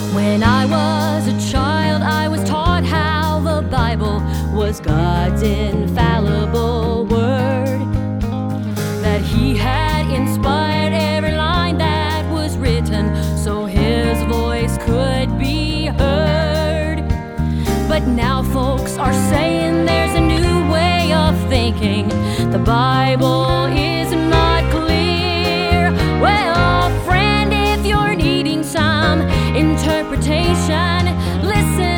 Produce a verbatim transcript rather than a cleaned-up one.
When I was a child, I was taught how the Bible was God's infallible word, that He had inspired every line that was written so His voice could be heard. But now folks are saying there's a new way of thinking. The Bible is not clear. Well, friend, if you're needing some interpretation, listen